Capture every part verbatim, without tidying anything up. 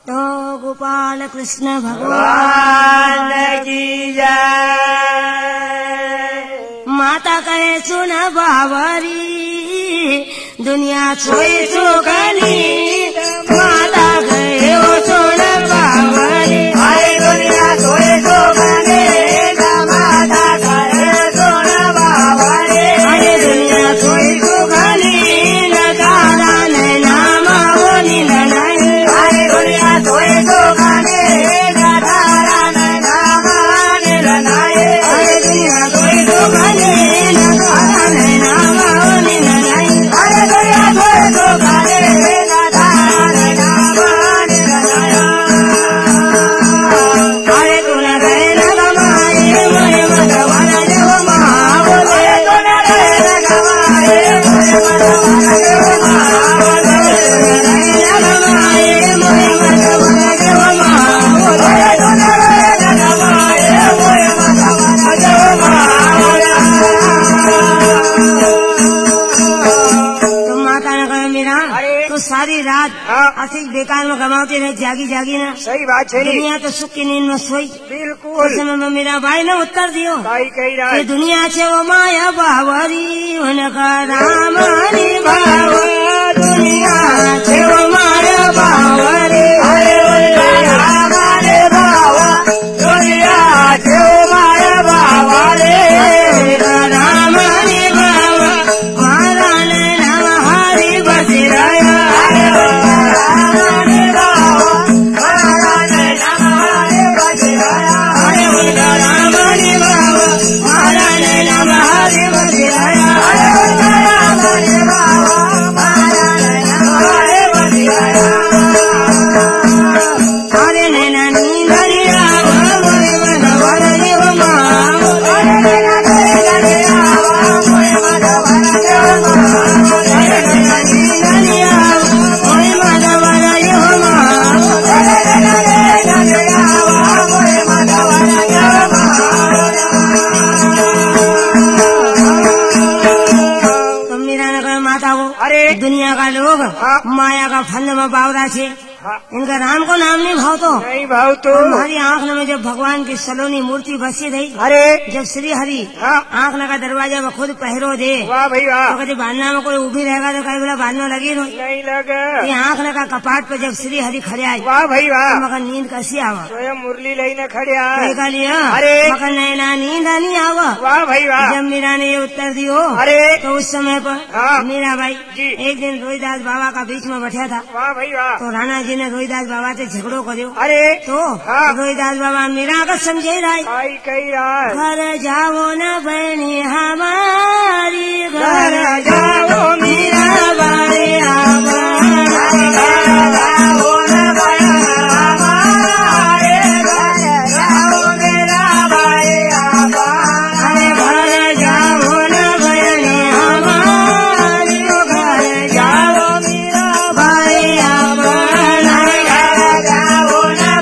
तो गोपाल कृष्ण भगवान की जय। माता कहे सुन बावरी दुनिया सोई सुगनी, माता कहे ओ सुन बावरी अरे दुनिया सोई सुगनी, माता कहे सुन बावरी अरे दुनिया सोई सुगनी, न तारा न नाम वो नीलनाई अरे दुनिया सोई सुगनी, न तारा न नाम नीलनाई अरे दुनिया सोई सुगनी, न तारा न नाम वो नीलनाई अरे दुनिया सोई सुगनी, न तारा न नाम नीलनाई अरे तुन गए न गमाए मोय मधवान देव महाबोले तुन गए न गमाए मोय मधवान देव महाबोले तुन गए न गमाए मोय मधवान देव महाबोले तुन गए न गमाए मोय मधवान देव महाबोले। तो माता ने कहा मीरा तो सारी रात असीज बेकार में गमाते रहे, जागी जागी ना। सही बात है। दुनिया तो सुख की नींद में सोई। बिल्कुल उस समय में मेरा भाई ने उत्तर दियो भाई कही रहा कि दुनिया से वो माया बावरी उनका राम हरि भाव, दुनिया से वो माया बावरी अरे उनका राम हरि भाव, दुनिया से वो माया बावरी उनका राम हरि भाव, मारा ने नाम हरि बसिराया अरे उनका राम हरि भाव, मारा ने नाम हरि बसिराया अरे उनका राम हरि भाव, मारा ने नाम हरि बसिराया अरे उनका राम हरि भाव, मारा ने नाम हरि बसिराया अरे नैना नींद हरि राव मोय मधवान देव महाबोले अरे नैना नींद हरि राव मोय मधवान देव महाबोले अरे नैना नींद हरि राव मोय मधवान देव महाबोले अरे नैना नींद हरि राव मोय मधवान देव महाबोले। तो मीरा ने कहा माता वो अरे दुनिया का लोग हाँ। माया का फंद में बावरा छे, हाँ। इनका राम को नाम नहीं भाव तो नहीं भाव तो हमारी आँख में जब भगवान की सलोनी मूर्ति बसी रही, अरे जब श्री हरि हाँ। आँख का दरवाजा में खुद पहरो दे वाह भाई वाह तो कभी बांधना में कोई उभी रहेगा तो कहीं बोला बांधना लगी रही नहीं लगा ये आँख का कपाट पे जब श्री हरि खड़े आई वाह भाई वाह मगर नींद कैसी आवा स्वयं मुरली लईने खड़े कह लिया अरे मगर नैना नींद नहीं आवा। वाह भाई वाह जब मीरा ने ये उत्तर दियो अरे तो उस समय पर हाँ। मीरा भाई जी। एक दिन रोहिदास बाबा का बीच में बैठा था वाह भाई वाह तो राणा जी ने रोहिदास बाबा से झगड़ो करो अरे तो हाँ। रोहिदास बाबा मीरा का समझे रहा भाई कही रहा घर जाओ न बहनी हमारी घर जाओ मीरा बाई हमारी घर जाओ न हमारे घर जाओ मेरा भाई अरे घर जाओ न बहनी हमारी घर जाओ मेरा बाई हमारी घर जाओ न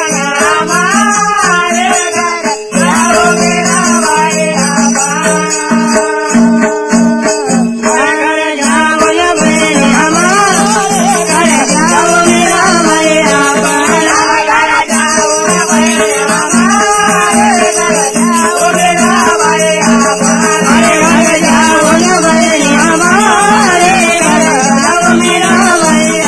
हमारे घर जाओ मेरा भाई घर जाओ न बहनी हमारी घर जाओ मेरा भाई अरे घर जाओ न बहनी हमारे घर जाओ मेरा भाई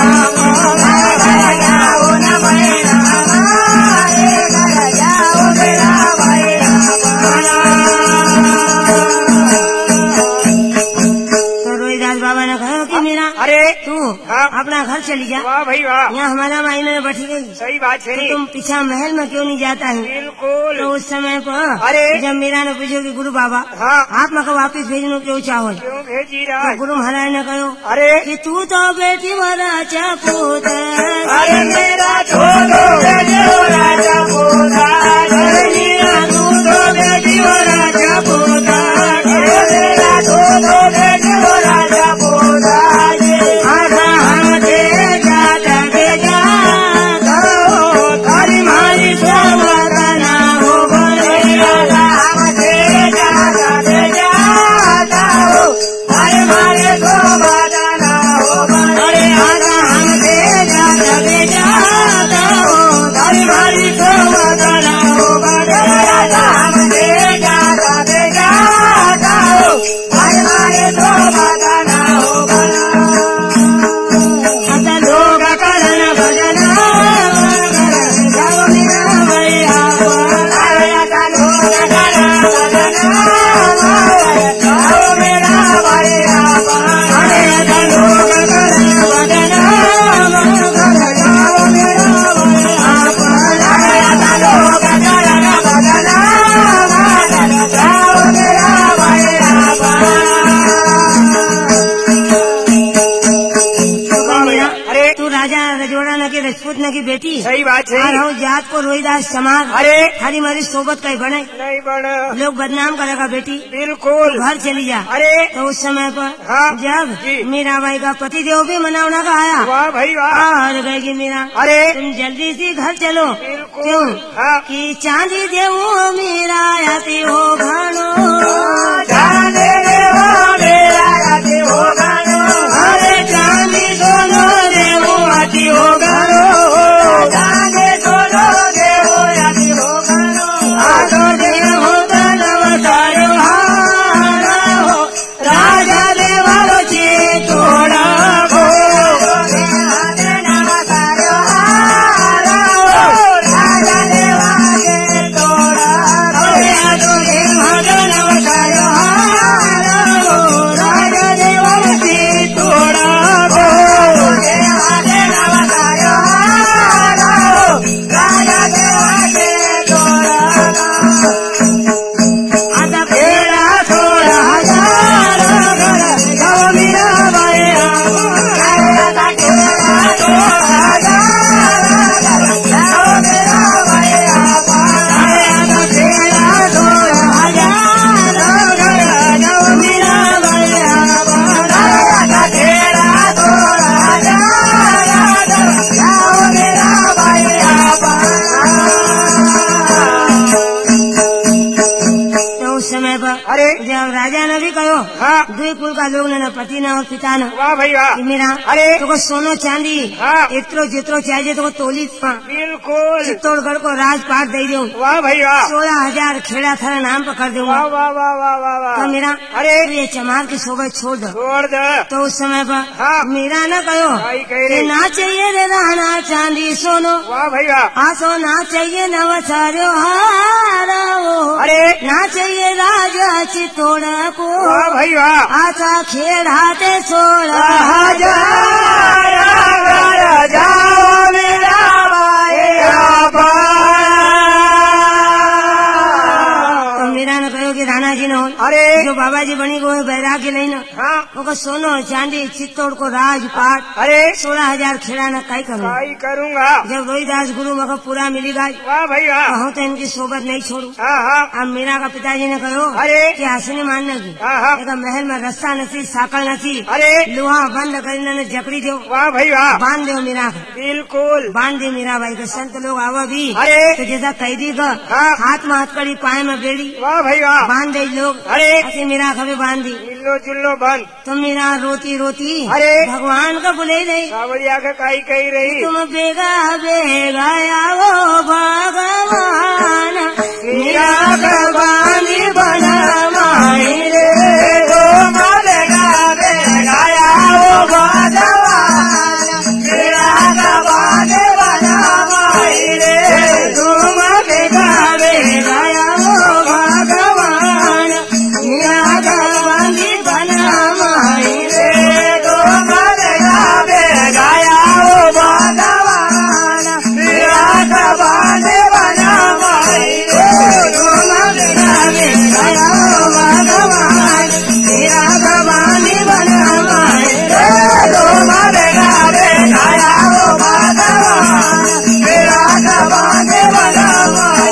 तो रोहिदास बाबा ने कहा कि मीरा अरे तू हाँ। अपना घर चली जा, वाह भाई वाह यहाँ हमारा मायने में बैठी गई सही बात है तो तुम पीछा महल में क्यों नहीं जाता है। बिल्कुल तो उस समय पर अरे जब मीरा ने पूछो कि गुरु बाबा हाँ आप मेरे को वापिस भेजनो क्यों चाहो, क्यों भेजी रहा तो है? गुरु महाराज ने कहो अरे कि तू तो बेटी वाला चापूत अरे मेरा छोड़ो बेटी हो राजा पोता अरे मेरा तू तो बेटी वाला चापूत अरे मेरा छोड़ो बेटी हो राजा पोता आधा हम दे जाता दे जा तारी मारी ना हो बोले हम दे जाता दे जाता हो अरे मारे को बादाना हो अरे आधा हम दे जाता दे राजपूत की बेटी सही बात है। और हूँ जात को रोहिदास चमार। अरे हरी मरी सोबत कहीं बने नहीं बन लोग बदनाम करेगा बेटी बिल्कुल। घर चली जा। अरे तो उस समय पर हाँ जब जी। मीराबाई का पति देव भी मनावना का आया वाह भाई वाह। और कहेगी मीरा अरे तुम जल्दी से घर चलो। बिल्कुल। क्यों हाँ कि चांदी देवो मीरा आती हो घनो जाने देवो मेरा आती हो घनो। अरे चांदी दोनों देवो आती हो घनो जाने दोनों देवो आती हो घनो। आदो देवो तनव तारो हारा हो राजा देवरो चे तोड़ा हो अरे जब राजा ने भी कहो हाँ दुई कुल का लोग न पति न और पिता न वाह भाई वाह। मेरा अरे तो सोनो चांदी हाँ इतरो जितरो चाहिए तो तोली बिल्कुल चित्तौड़गढ़ को राजपाट दे दूँ। वाह भाई वाह। सोलह हजार खेड़ा थारा नाम पर कर दूंगा। वाह वाह वाह वाह वाह वाह। तो मेरा अरे तो ये चमार की शोभा छोड़ दो। छोड़ दे। तो उस समय पर हाँ मेरा न कहो भाई कह कि रही। ना चाहिए रे रहना चांदी सोनो वाह भाई वाह। आसो ना चाहिए नवचारो हारा हो अरे ना चाहिए राजा चितोड़ा को वाह भाई वाह। आशा खेड़ाते सोलह हजार जाओ मेरा तो मेरा न कहो कि राणा जी न हो। अरे जो बाबा जी बनी वो बैरागी नहीं न हाँ वो सोनो चांदी चित्तौड़ को राजपाट अरे सोलह हजार खेड़ा न कई करूँ। भाई करूँगा। जब रोहिदास गुरु मगर पूरा मिली गई वाह भाई वाह। कहूँ तो इनकी सोबत नहीं छोड़ू। हाँ हाँ अब मीरा का पिताजी ने कहो अरे कि हंसने मानने की हाँ हाँ एक महल में रस्सा नसी साकल नसी अरे लोहा बंद कर इन्होंने जकड़ी दो वाह भाई वाह। बांध दो मीरा को बिल्कुल बांध दे मीरा भाई के संत लोग आवा भी अरे तो जैसा कैदी का हाँ हाथ में हथकड़ी पाए में बेड़ी वाह भाई वाह। बांध दे लोग अरे ऐसे मीरा कभी बांध दी मिलो जुल्लो बंद। तो मीरा रोती रोती अरे भगवान का बुले रही सावरिया का काई कही रही। तुम बेगा बेगा आओ भगवान मीरा भगवान बना माई रे तुम बेगा बेगा आओ भगवान मेरा भगवान बना माई रे। तुम बेगा बेगा आओ भगवान मीरा भगवान बना माई रे तुम बेगा बेगा आओ भगवान मेरा भगवान बना माई रे। तुम बेगा बेगा आओ भगवान मीरा भगवान बना माई रे तुम बेगा बेगा आओ भगवान मेरा भगवान बना माई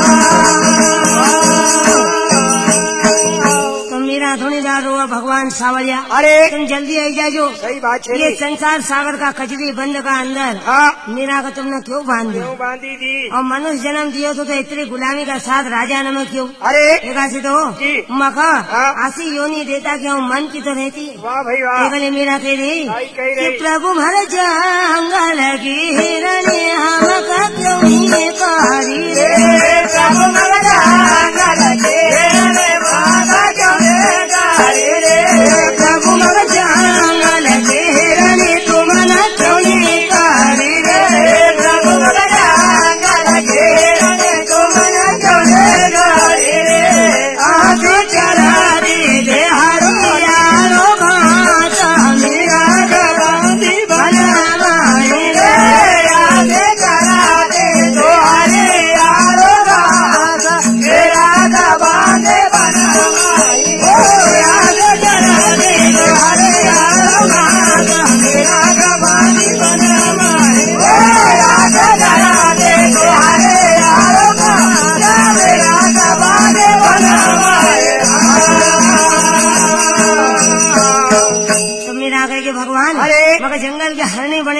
तो मीरा थोड़ी देर रोआ भगवान सावरिया अरे तुम जल्दी आई जाजो। सही बात है। ये संसार सागर का कचरी बंद का अंदर हाँ मीरा को तुमने क्यों बांध दिया क्यों बांधी थी। और मनुष्य जन्म दियो तो, तो इतनी गुलामी का साथ राजा न में क्यों अरे एक ऐसी तो जी। मखा हाँ। आसी योनी देता क्यों मन की तो रहती। वाह भाई वाह। एक मीरा कह रही भाई कह कि रही। प्रभु भर जंगल की हिरणे हम क्यों ही कारी रे प्रभु मगजांगल के रे माता क्यों गारी रे। प्रभु मग जंगल के हिरणे तुम न क्यों ही कारी रे प्रभु मगजांगल के रे तुम न क्यों गारी रे। आज चला दे दे हरियारो भाषा मेरा गवादी बना माई रे आगे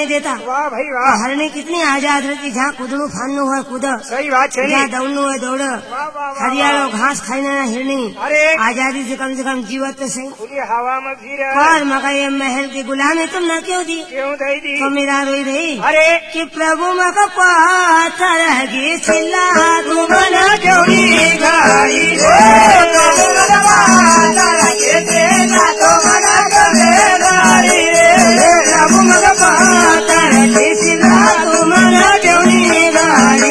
देता। वाह भाई वाह, हरणी कितनी आजाद रहती, जहाँ कूदणू फानू है कूद, सही बात है। जहाँ दौड़नू है दौड़, हरियाणो घास खाने ना हिरणी, अरे आजादी से कम से कम जीवत तो सही। खुली हवा में फिर पर मगर ये महल की गुलामी तुम न क्यों दी? क्यों दई दी? तो मेरा रोई रही अरे कि प्रभु मका पाथर गी चिल्ला तुम न क्यों दी गाड़ी प्रभु मका पाथर गी चिल्ला तुम न क्यों दी गाड़ी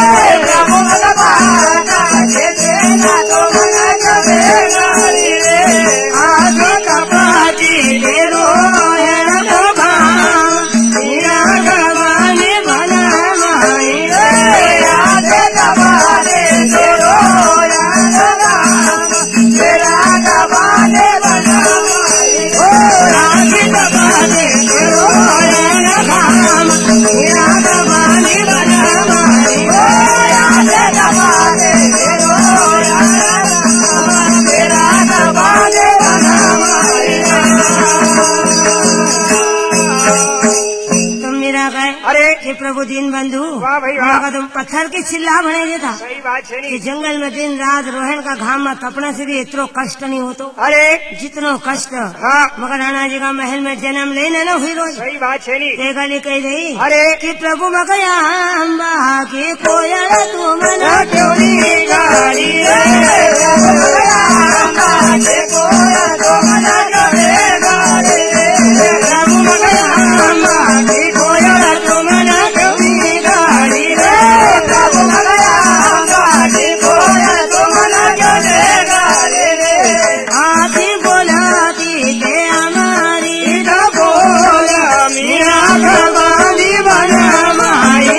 आज कपाची दे रोयन कबाम मीरा कबाने बना माई आज कबाने दे रोयन कबाम मीरा कबाने बना माई आज कबाने दे रोयन कबाम मीरा कबाने बना माई आज कबाने दे रोयन कबाम मीरा कबाने बना माई। तुम मेरा गए अरे ये प्रभु दीन बंधु, वाह भाई वाह, मगर तुम पत्थर की चिल्ला बने देता सही बात है कि नी। जंगल में दिन रात रोहन का घाम में तपने से भी इतनो कष्ट नहीं होतो, अरे जितनो कष्ट हाँ मगर राणा जी का महल में जन्म लेने न हुई रोज सही बात है नी। ये गली कही रही अरे कि प्रभु मगया अम्बा की कोयल तुम न क्यों दी गाड़ी प्रभु मगया अम्बा की कोयल तुम न क्यों दी गाड़ी हाथी बोलाती के हमारी बोला मीरा भगवानी बना माई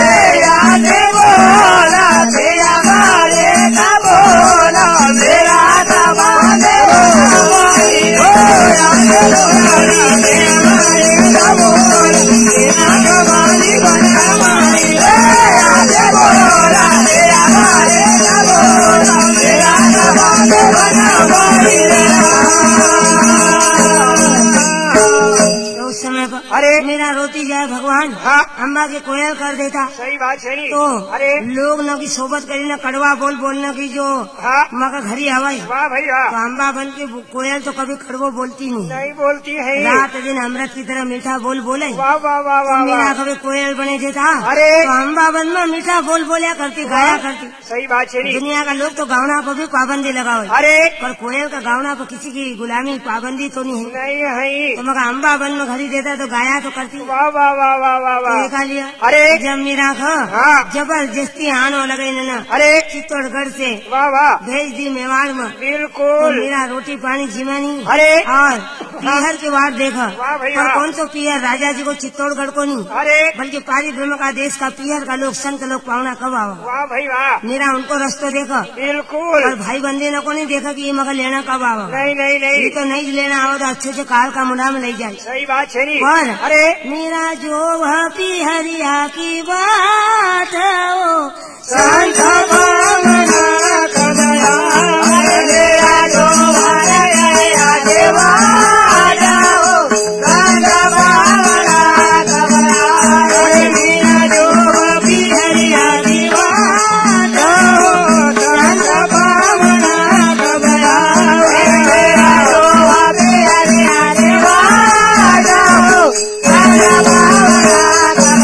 तो उस समय पर अरे मेरा रोती जाए भगवान हाँ अम्बा के कोयल कर देता सही बात है नी। तो अरे लोग न की सोबत करी न कड़वा बोल बोलने की जो हाँ मगर घरी हवाई वाह भैया, तो अम्बा बन के कोयल तो कभी कड़वो बोलती नहीं, नहीं बोलती है। रात दिन अमृत की तरह मीठा बोल बोले। वाह वाह वाह वाह मेरा वाह, कभी कोयल बने थे था अरे तो अम्बा बन में मीठा बोल बोलिया करती, गाया करती। सही बात है नी। दुनिया का लोग तो गावना पर भी पाबंदी लगाओ, अरे पर कोयल का गावना पर किसी की गुलामी पाबंदी तो नहीं है। नहीं है। तो मगर अम्बा बन में घड़ी देता तो गाया तो करती। वाह वाह वाह वाह वाह तो वाह, देखा लिया अरे जब मेरा खा हाँ जबरदस्ती आनो लगे न अरे चित्तौड़गढ़ से वाह वाह भेज दी मेवाड़ में, तो बिल्कुल। मेरा रोटी पानी जिमानी अरे और पीहर के वार देखा, वाह भैया। पर कौन तो पीहर राजा जी को चित्तौड़गढ़ को नहीं अरे बल्कि पारी ब्रह्म का देश का पीहर का लोग संत लोग पावना कब आवा, वाह भाई वाह, मेरा उनको रस्तो देखा बिल्कुल। और भाई बंदे ने को नहीं देखा कि ये मगर लेना कब आवा, नहीं नहीं ये नहीं, तो नहीं लेना आओ तो अच्छे से काल का मुंडा में ले जाए। सही बात है नी। पर अरे मेरा जो वह पीहरिया की बात हो संत भावना कब आवा, मेरा जो हरिया देवा जाओ, संत भावना कब आवे। मेरा जो वह पीहरिया की बात हो संत भावना कब आवा, मेरा जो हरिया देवा जाओ, संत भावना कब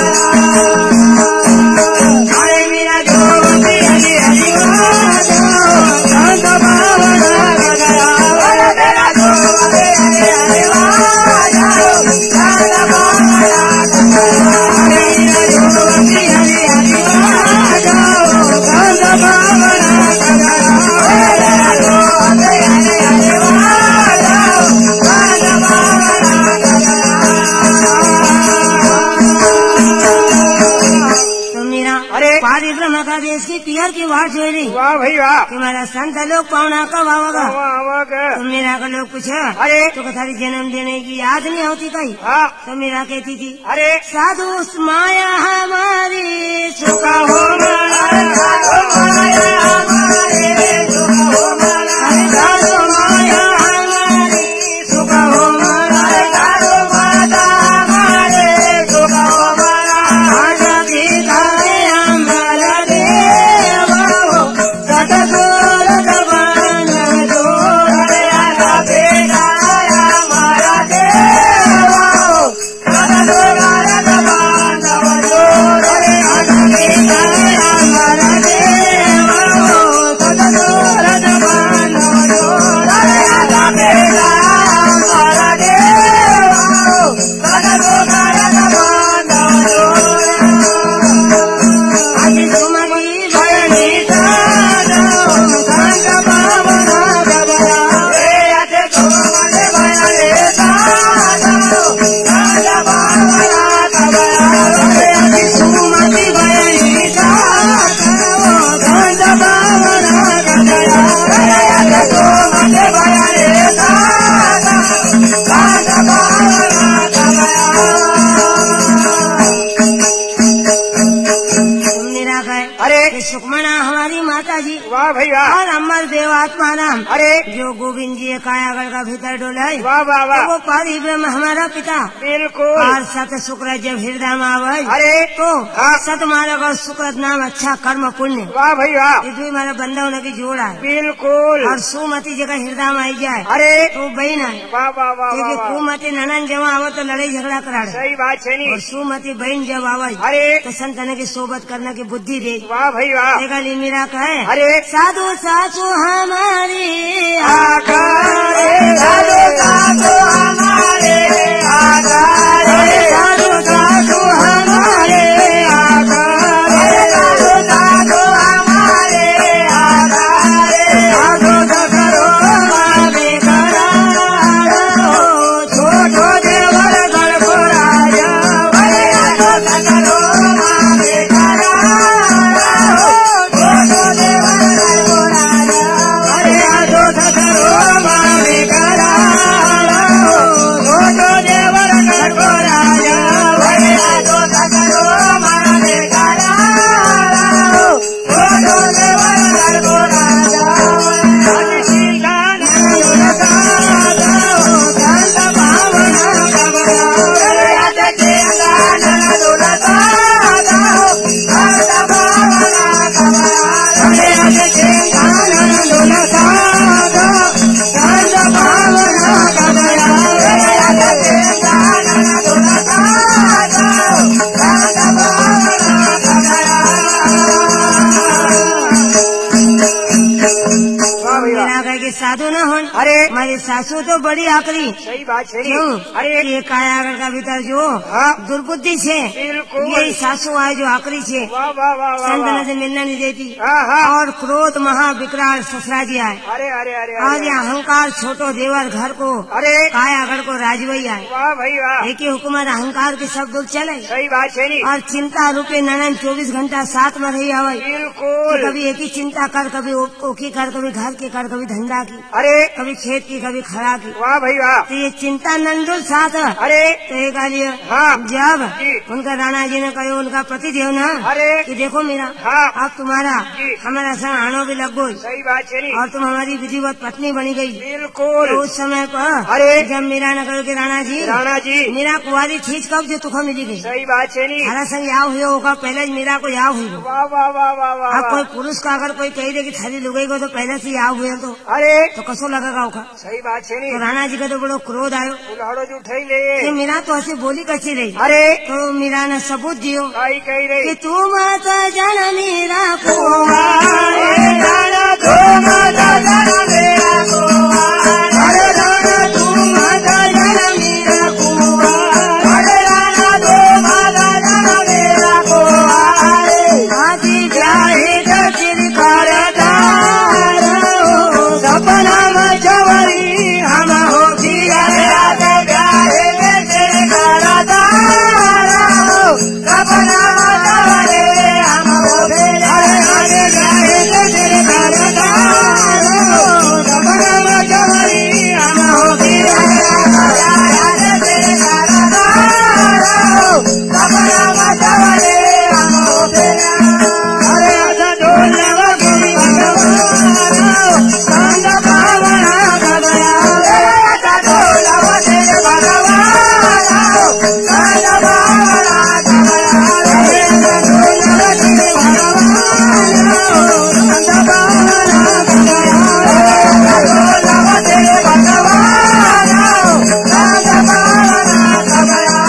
अरे मेरा जो वह पीहरिया की बात हो संत भावना कब आवा, मेरा जो हरिया देवा जाओ, संत भावना कब मेरा जो वह पीहरिया की बात हो संत भावना कब आवा। मेरा जो हरिया देवा जाओ, संत भावना तो मेरा अरे पारी ब्रह्म का देश की पीहर की वाट जो रही वाह भाई वाह, कि मेरा संत लोग पावना कब आवागा, वाह तो मेरा का लोग पूछा अरे तो थारी जन्म देने की याद नहीं होती कहीं, हाँ तो मेरा कहती थी अरे साधु उस माया हमारी सुखा हो माया हमारे, सुखा हो माया साधु माया हमारी सुखा हो माया, माता हमारे सुखमना हमारी माता जी वाह भाई वाह। और अमर देवात्मा नाम अरे जो गोविंद जी कायागढ़ का भीतर डोला है वाह वाह वाह। तो वो पारी ब्रह्म हमारा पिता बिल्कुल। और सत शुक्र जब हृदय में आवे अरे तो हाँ। सत मार्ग और शुक्र नाम अच्छा कर्म पुण्य वाह भाई वाह। ये भी हमारा बंदा होने की जोड़ है बिल्कुल। और सुमति जगह हृदय में आई जाए अरे तो बहन है वाह वाह वाह क्योंकि वाह। कुमति ननन जमा आवे तो लड़ाई झगड़ा करा सही बात है नी। और सुमति बहन जब आवे अरे तो संतन की सोबत करने की बुद्धि दे वाह भाई वाह। गली मीरा कहे अरे साधु सासु हमारी आकारे साधु साधु हमारे आकारे साधु साधु हमारे आकारे साधु साधु हमारे आकारे साधु सखरो मावे करारो छोटो देवर गणपुराया भले साधु सखरो मावे करारो छोटो देवर गणपुराया भले साधु सखरो मावे करारो छोटो देवर गणपुराया भले साधु सखरो मावे करारो छोटो देवर गणपुराया हरि सीतान मेरा कहे कि साधु न हो अरे हमारी सासू तो बड़ी आकरी सही बात है। क्यों अरे ये कायागढ़ का भीतर जो हाँ दुर्बुद्धि छे बिल्कुल। यही सासू आए जो आकरी छे वाह वाह वाह वाह संतन वाह। से मिलना नहीं देती हाँ हाँ। और क्रोध महाविकराल ससुरा जी आए अरे अरे अरे और अरे ये अहंकार छोटो देवर घर को अरे कायागढ़ को राजवई आए वाह भाई वाह। एक ही हुकूमत अहंकार के सब दुख चले सही बात है नी। और चिंता रूपे ननन चौबीस घंटा साथ में रही आवे बिल्कुल। कभी एक ही चिंता कर कभी ओ- ओकी कर कभी घर की कर कभी धंधा की अरे कभी खेत की कभी खड़ा की वाह भाई वाह। तो ये चिंता नंदुल साथ है। अरे तो एक आलिए हाँ। जब जी। उनका राणा जी ने कहा उनका पति देव ना अरे कि देखो मेरा हाँ। अब तुम्हारा जी। हमारा संग आनो भी लग गई सही बात है नी। और तुम हमारी विधिवत पत्नी बनी गई। बिल्कुल। तो उस समय पर अरे जब मीरा ने कहा कि राणा जी राणा जी मीरा कुंवारी थी कब जो तुखा मिली गई सही बात है नी। हमारा संग याव हुआ होगा पहले ही मीरा को याव हुई हो। वाह वाह वाह वाह वाह अब वाह। कोई पुरुष का अगर कोई कही दे कि थारी लुगाई को तो पहले से याव हुए तो अरे तो कसो लगेगा ओका। सही बात है नी। तो राणा जी का तो बड़ो क्रोध आयो उल्हाड़ो जो उठाई ले। कि मीरा तो ऐसी बोली कैसी रही। अरे तो मीरा ने सबूत दियो काई कही कि रही। तू माता जन मीरा को अरे राणा तू माता जन मेरा कुंवार। अरे राणा तू माता जन मेरा कुंवार। अरे राणा तू माता जन मेरा कुंवार। आदि जाहि दचिर करदार सपना में जवरी हम हो जिया जाहि दचिर करदार सपना में जवरी हम हो अरे जाहि दचिर करदार सपना में जवरी हम हो जिया जाहि दचिर करदार सपना में जवरी हम हो अरे आजा ढोलव गिरी भगवान संग भावना गया। अरे आजा ढोलव गिरी भगवान संग भावना गया। अरे आजा ढोलव गिरी भगवान संग भावना गया। अरे आजा ढोलव गिरी भगवान संग भावना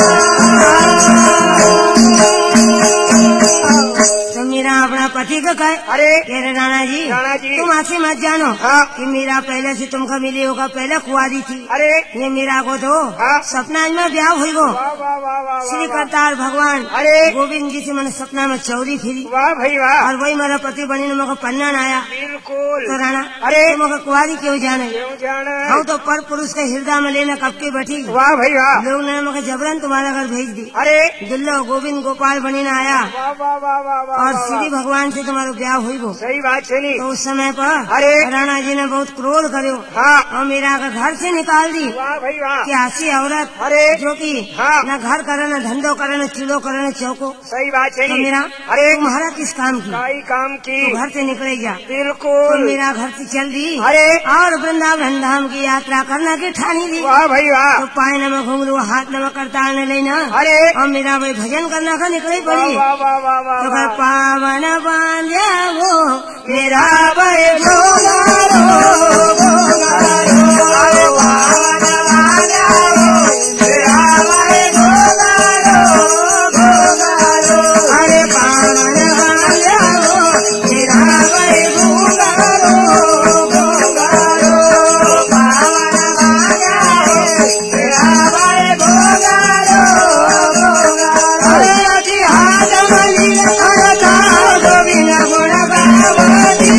गया। तो मीरा अपना पति को कहे अरे कह रहे राणा जी राणा जी। तुम ऐसे मत जानो हाँ। कि मीरा पहले से तुमको मिली होगा पहले कुआरी थी। अरे ये मीरा को तो हाँ। सपना में ब्याह हुई गो वाह वाह वाह वाह श्री वाह। करतार भगवान अरे गोविंद जी से मैंने सपना में चौरी फिरी वाह भाई वाह। और वही मेरा पति बनी ने मेरे को पन्ना न आया। बिल्कुल। तो राणा अरे तुम मेरे कुआरी क्यों जाने क्यों जाना। हम तो पर पुरुष के हृदय में लेने कब के बैठी वाह भाई वाह। लोग ने मेरे जबरन तुम्हारा घर भेज दी। अरे दुल्लो गोविंद गोपाल बनी ने आया वाह वाह वाह वाह वाह और वाह, श्री वाह। भगवान से तुम्हारो ब्याह हुई वो। सही बात छेनी। तो उस समय पर अरे राणा जी ने बहुत क्रोध करो हाँ और मीरा का घर से निकाल दी। वाह भाई वाह। कि ऐसी औरत अरे जो कि हाँ न घर करे न धंधो करे न चूल्हो करे न चौको। सही बात तो छेनी। मीरा अरे तुम्हारा किस काम की काई काम की। तो घर से निकले जा। तो बिल्कुल। मेरा घर से चल दी अरे और वृंदावन धाम की यात्रा करना की ठानी दी। वाह भाई वाह। तो पाए नमक घुंघरू हाथ नमक करता आने लेना। अरे और मेरा भाई भजन करना का निकले वाह पड़ी। वाह वाह वाह वाह तो वाह। घर पावन बांध्या वो मेरा भाई भोगारो भोगारो। अरे पावन बांध्या वो मेरा भाई भोगारो भोगारो। अरे पावन बांध्या वो मेरा भाई भोगारो भोगारो। पावन बांध्या वो मेरा भाई भोगारो भोगारो। अरे अति हाथ मली करता गोविंद गुण गावती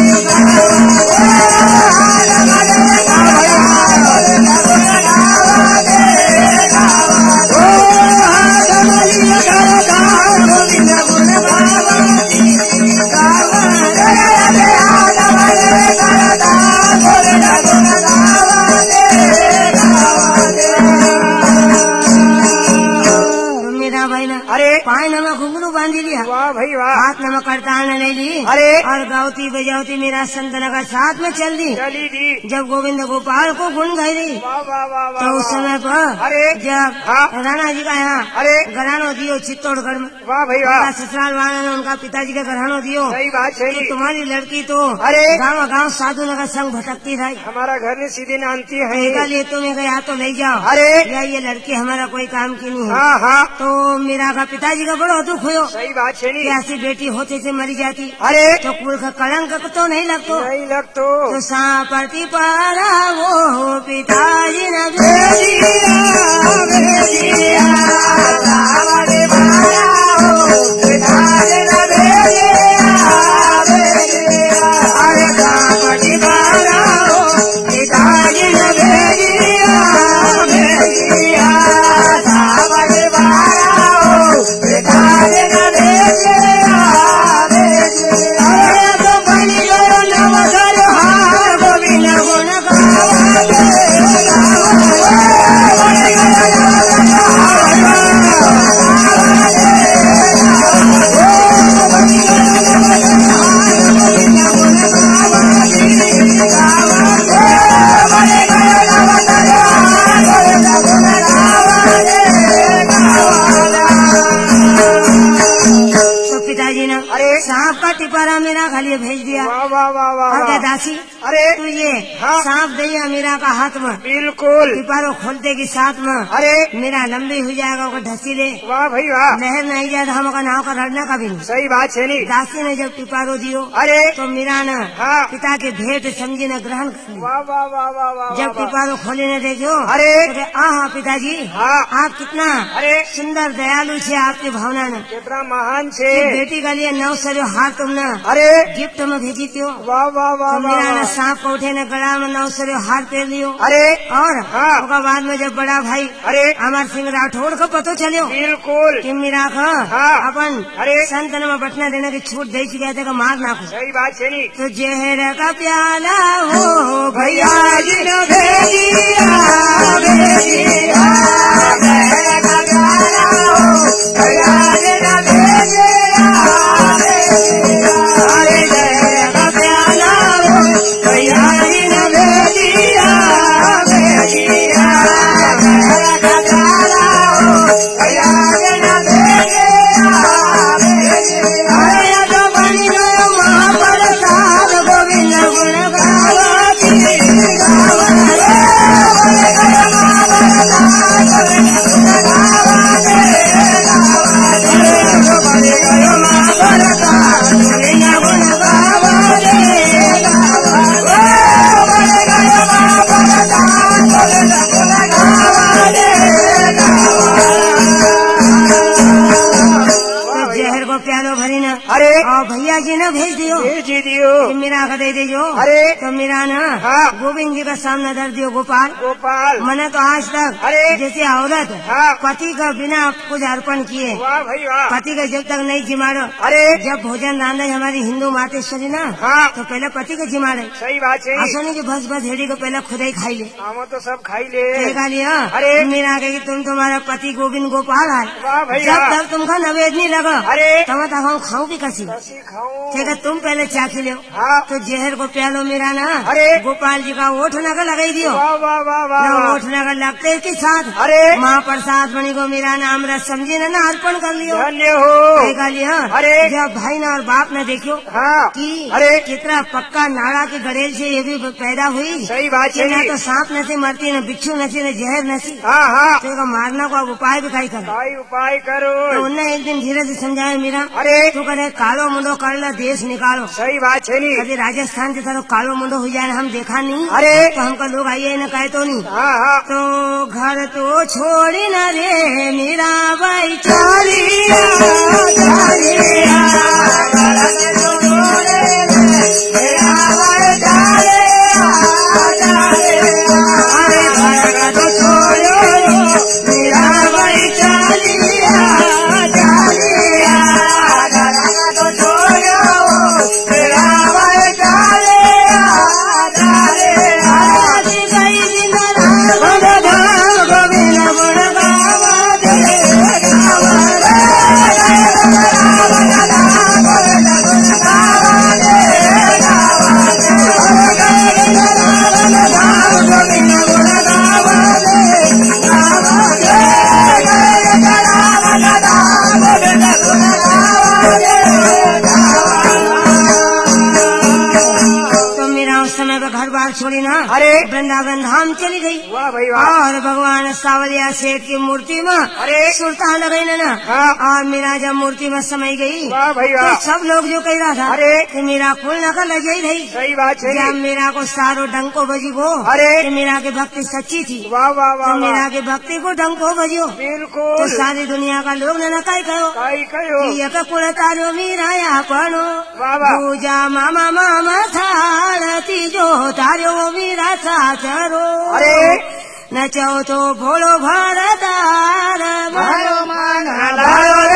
मेरा भाई ना अरे पाए नमक घुंघरू बांधी लिया। वाह भाई वाह। हाथ नमक करता आने ले ली। अरे और गावती बजावती मेरा संतन का साथ में चल दी। चली दी। जब गोविंद गोपाल को गुण गाई दी वाह वाह वाह वाह। तो उस समय पर अरे जब हाँ राणा जी का यहाँ अरे घरानो दियो चित्तौड़गढ़ में वाह भाई वाह। उनका ससुराल वाला ने उनका पिताजी का घरानो दियो। सही बात तो छेनी। तुम्हारी लड़की तो अरे गाँव गाँव साधु नगर संग भटकती रही। हमारा घर में सीधे नानती है। इनका लिए तुम्हें गया तो ले जाओ। अरे या ये लड़की हमारा कोई काम की नहीं है। हाँ हाँ तो मेरा का पिताजी का बड़ा दुख हुयो सही बात छेनी। कि ऐसी बेटी होते से मरी जाती अरे तो कुल का कलंक तो नहीं लगतो। नहीं लग तो तो सांपति पारा वो पिताजी न भेजिया भेजिया सावरे पारा हो पिताजी न भेजिया भेजिया। अरे सांपति पारा हो पिताजी न भेजिया भेजिया सावरे पारा हो पिताजी न भेजिया भेजिया। अरे तो बनी गयो नवसर हार गोविंद गुण गावते तो पिताजी ने अरे सांप का टिपारा मेरा खाली भेज दिया। वाह वाह वाह वाह और क्या वाह। दासी अरे तू ये हाँ। सांप दैया मेरा का हाथ में बिल्कुल। टिपारो खोलते की साथ में अरे मेरा लंबी हो जाएगा वो ढसी ले वाह भाई वाह। लहर नहीं जाए तो हम का नाव का रड़ना का भी नहीं। सही बात छेनी। दासी ने जब टिपारो दियो अरे तो मेरा न हाँ पिता के भेंट समझी न ग्रहण कर ली। वाह वाह वाह वाह वाह जब वाह। टिपारो खोले न देखो अरे तो आहा पिताजी हाँ आप कितना अरे सुंदर दयालु छे आपकी भावना न कितना महान छे। बेटी का लिए नौ सरो हार तुम न अरे गिफ्ट में भेजी थियो। वाह वाह वाह तो वाह मेरा न वाह। सांप को उठे न गला में नौ सरो हार पहन लियो। अरे और हाँ। उसके बाद में जब बड़ा भाई अरे अमर सिंह राठौड़ को पतो चलियो बिल्कुल। कि मेरा का हाँ। अपन अरे संतन में बटना देने की छूट दे चुके थे मार नाखो। सही बात छेनी। तो जहर का प्याला हो भैया जी ने भेजिया भेजिया जहर का प्याला हो भैया जी ने भेजिया भेजिया। अरे जहर का प्याला हो भैया जी ने भेजिया भेजिया जहर का प्याला हो भैया जी ने भेजिया भेजिया। अरे तो बन गयो महाप्रसाद गोविंद गुण गावती तो जहर को को प्यालो भरी न अरे और भैया जी ने भेज दियो भेज दियो मीरा का दे दीजो। अरे तो मीरा न हाँ गोविंद जी का सामने धर दियो गोपाल गोपाल मैंने तो आज तक अरे जैसे औरत हाँ पति का बिना कुछ अर्पण किए वाह भाई वाह पति का जब तक नहीं जिमाड़ो अरे जब भोजन रांधा हमारी हिंदू मातेश्वरी ना हाँ तो पहले पति का जिमाड़े सही बात है ऐसा नहीं कि बस बस हेड़ी को पहले खुद ही खाई ले हम तो सब खाई ले देखा लिया अरे मीरा कही तुम तुम्हारा पति गोविंद गोपाल है वाह भैया जब तक तुमका नवेद नहीं लगा अरे तब तक हम खाऊं की कसी कसी खाऊं ठीक है तुम पहले चाखी लो हाँ तो जहर को प्यालो मीरा ना अरे गोपाल जी का ओठ नगर लगाई दियो वाह वाह वाह वाह ना वाह। ओठ नगर लगते के साथ अरे महाप्रसाद बनी को मीरा ना अमृत समझी ना ना अर्पण कर लियो धन्य हो देखा लिया अरे जब भाई ना और बाप ने देखियो हाँ कि अरे कितना पक्का नाड़ा के गड़ेल से ये भी पैदा हुई सही बात कि है ना तो सांप नसी मरती न बिच्छू नसी न जहर नसी हाँ हाँ तो इसका मारना को अब उपाय भी कई कर भाई उपाय करो तो उन्हें एक दिन धीरे से समझाया मीरा अरे तू करे कालो मुंडो कर ला देश निकालो सही बात है नहीं कभी राजस्थान की तरफ कालो मुंडो हो जाए हम देखा नहीं अरे तो हमका लोग आइए न कहे तो नहीं हाँ हाँ तो घर तो छोड़ी न रे मीरा भाई चालिया चालिया अरे घर तो छोड़ो मीरा भाई चालिया चालिया तो छोड़ो मेरा भाई चालिया चालिया आज गई दिन रात गोविंद गुण गावा दे तो मेरा उस समय का घर बार छोड़ी ना अरे वृंदावन धाम चली गई वाह भाई वाह और भगवान सावलिया सेठ की मूर्ति में अरे सुल्तान लगाई ना ना हाँ और मेरा जब मूर्ति में समय गई वाह भाई तो वाह सब लोग जो कह रहा था अरे कि मेरा फूल नकल लगी रही सही बात है जब मेरा को सारो डंको बजी वो अरे कि मेरा की भक्ति सच्ची थी वाह वाह वाह तो मेरा की भक्ति को डंको बजियो तो बिल्कुल सारी दुनिया का लोग ने नकाई कहो काई कहो एक कुल तारो मीरा या पनो वाह वाह पूजा मामा मामा थारती जो तारो मीरा साचरो अरे नचो तो भोलो भरतार मारो मान हलारो